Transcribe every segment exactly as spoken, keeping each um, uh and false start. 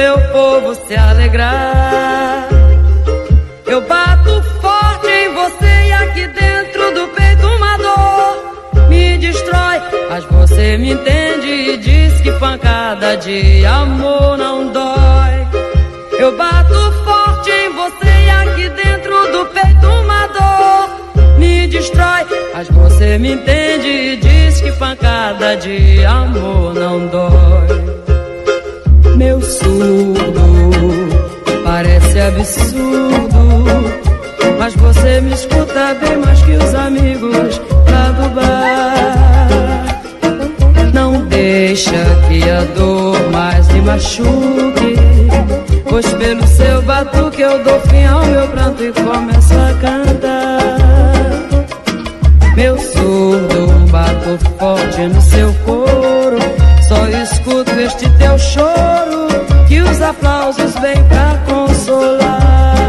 seu povo se alegrar. Eu bato forte em você e aqui dentro do peito uma dor me destrói, mas você me entende e diz que pancada de amor não dói. Eu bato forte em você e aqui dentro do peito uma dor me destrói, mas você me entende e diz que pancada de amor não dói. Meu surdo parece absurdo, mas você me escuta bem mais que os amigos lá do bar. Não deixa que a dor mais me machuque, pois pelo seu batuque eu dou fim ao meu pranto e começo a cantar. Meu surdo, bato forte no seu couro, só escuto este teu choro, que os aplausos vêm pra consolar.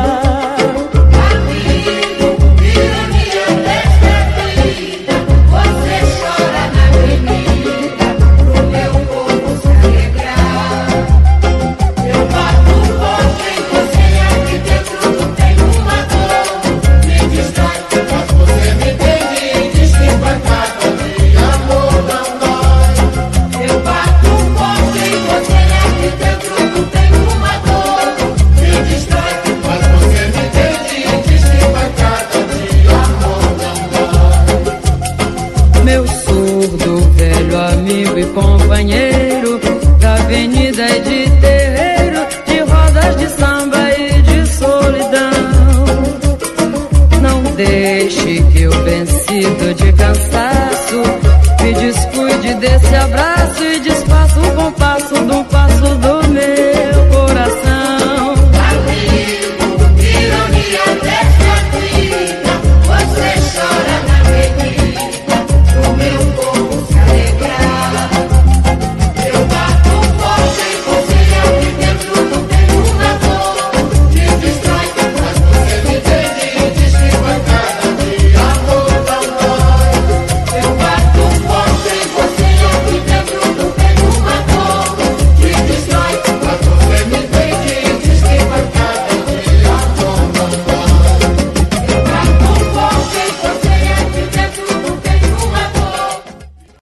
Companheiro da avenida e de terreiro, de rodas de samba e de solidão. Não deixe que o vencido